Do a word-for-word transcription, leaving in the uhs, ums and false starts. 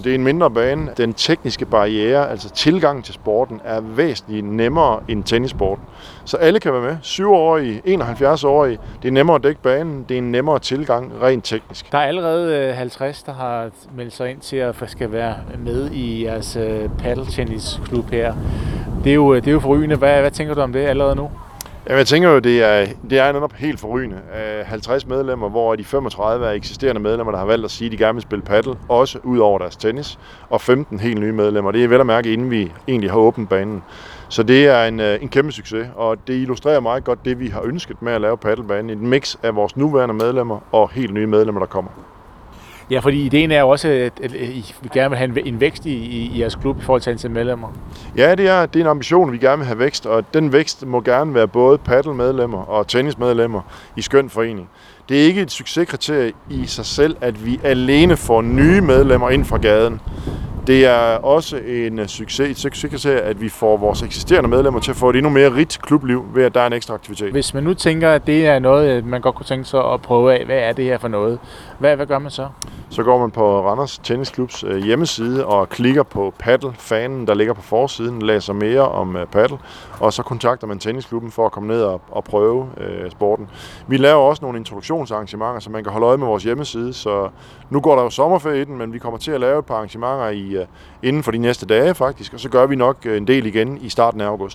Det er en mindre bane. Den tekniske barriere, altså tilgang til sporten, er væsentligt nemmere end tennissporten. Så alle kan være med. syv-årige, enoghalvfjerds-årige. Det er nemmere at dække banen. Det er en nemmere tilgang rent teknisk. Der er allerede halvtreds, der har meldt sig ind til at skal være med i jeres paddeltennisklub her. Det er jo, det er jo forrygende. Hvad, hvad tænker du om det allerede nu? Jamen, jeg tænker jo, det er, det er netop helt forrygende. halvtreds medlemmer, hvor de femogtredive er eksisterende medlemmer, der har valgt at sige, at de gerne vil spille paddel, også ud over deres tennis, og femten helt nye medlemmer. Det er vel at mærke, inden vi egentlig har åbent banen. Så det er en, en kæmpe succes, og det illustrerer meget godt det, vi har ønsket med at lave paddelbanen. Et mix af vores nuværende medlemmer og helt nye medlemmer, der kommer. Ja, fordi ideen er jo også, at I gerne vil have en vækst i, i jeres klub i forhold til antal medlemmer. Ja, det er, det er en ambition, vi gerne vil have vækst, og den vækst må gerne være både paddelmedlemmer og tennismedlemmer i skøn forening. Det er ikke et succeskriterie i sig selv, at vi alene får nye medlemmer ind fra gaden. Det er også en succes, et succeskriterie, at vi får vores eksisterende medlemmer til at få et endnu mere rigt klubliv, ved at der er en ekstra aktivitet. Hvis man nu tænker, at det er noget, man godt kunne tænke sig at prøve af, hvad er det her for noget? Hvad, hvad gør man så? Så går man på Randers Tennisklubs hjemmeside og klikker på paddle-fanen, der ligger på forsiden, læser mere om paddle, og så kontakter man tennisklubben for at komme ned og, og prøve øh, sporten. Vi laver også nogle introduktionsarrangementer, så man kan holde øje med vores hjemmeside, så nu går der jo sommerferie i den, men vi kommer til at lave et par arrangementer i, uh, inden for de næste dage faktisk, og så gør vi nok en del igen i starten af august.